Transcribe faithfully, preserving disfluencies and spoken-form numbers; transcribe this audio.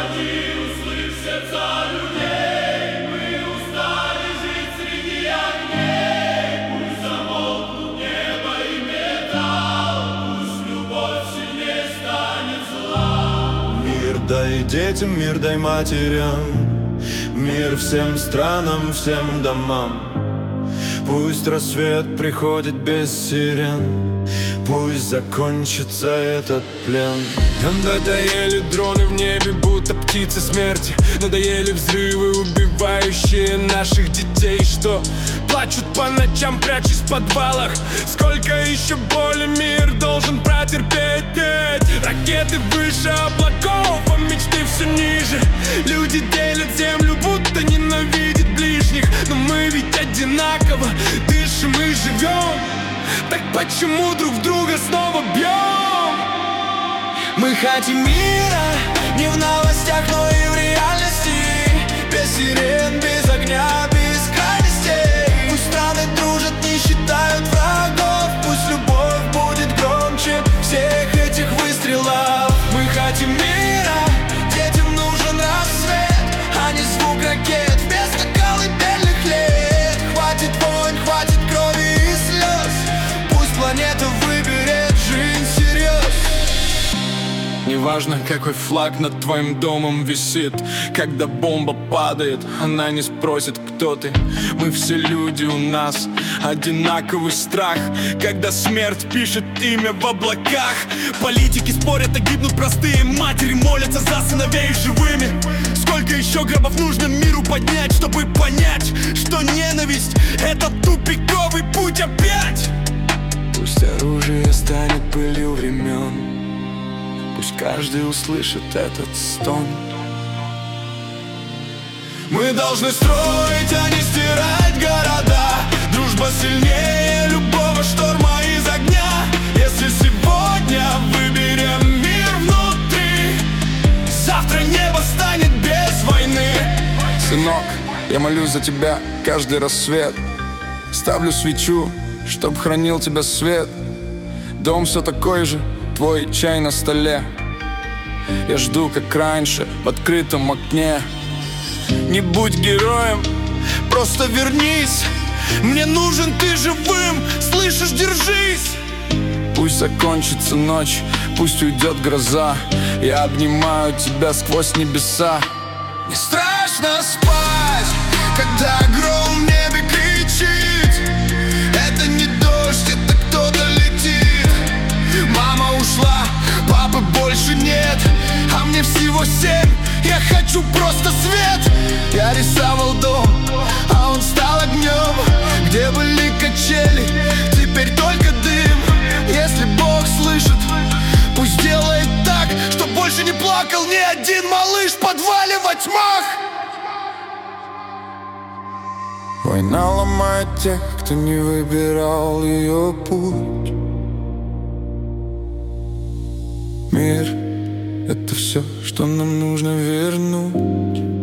Господи, услышь сердца людей, мы устали жить среди огней. Пусть замолкнут небо и металл, пусть любовь сильнее станет зла. Мир дай детям, мир дай матерям, мир всем странам, всем домам. Пусть рассвет приходит без сирен, пусть закончится этот плен. Нам надоели дроны в небе, будто птицы смерти. Надоели взрывы, убивающие наших детей, что плачут по ночам, прячась в подвалах. Сколько еще боли мир должен протерпеть? Ракеты выше облаков, а мечты все ниже. Люди делят землю, будто ненавидят ближних. Но мы ведь одинаково дышим и живем. Так почему друг в друга снова бьем? Мы хотим мира, не в новостях, но и в реальности. Без сирен, без огня, без крайностей. Пусть страны дружат, не считают врагов. Пусть любовь будет громче всех этих выстрелов. Мы хотим мира, детям нужен рассвет, а не звук ракет вместо колыбельных лет. Хватит войн, хватит крови и слез. Пусть планета выберет жизнь всерьез. Неважно, какой флаг над твоим домом висит, когда бомба падает, она не спросит, кто ты. Мы все люди, у нас одинаковый страх, когда смерть пишет имя в облаках. Политики спорят, а гибнут простые матери, молятся за сыновей живыми. Сколько еще гробов нужно миру поднять, чтобы понять, что ненависть — это тупиковый путь опять? Пусть оружие станет пылью времен, пусть каждый услышит этот стон. Мы должны строить, а не стирать города. Дружба сильнее любого шторма из огня. Если сегодня выберем мир внутри, завтра небо станет без войны. Сынок, я молюсь за тебя каждый рассвет. Ставлю свечу, чтоб хранил тебя свет. Дом все такой же, твой чай на столе. Я жду, как раньше, в открытом окне. Не будь героем, просто вернись. Мне нужен ты живым, слышишь, держись. Пусть закончится ночь, пусть уйдет гроза. Я обнимаю тебя сквозь небеса. Не страшно спать, когда гром в небе кричит. Это не дождь, это кто-то летит. Мама ушла, папы больше нет, а мне всего семь. Я хочу просто свет. Я рисовал дом, а он стал огнем. Где были качели, теперь только дым. Если Бог слышит, пусть делает так, чтоб больше не плакал ни один малыш в подвале во тьмах. Война ломает тех, кто не выбирал ее путь. Мир — это все, что нам нужно вернуть.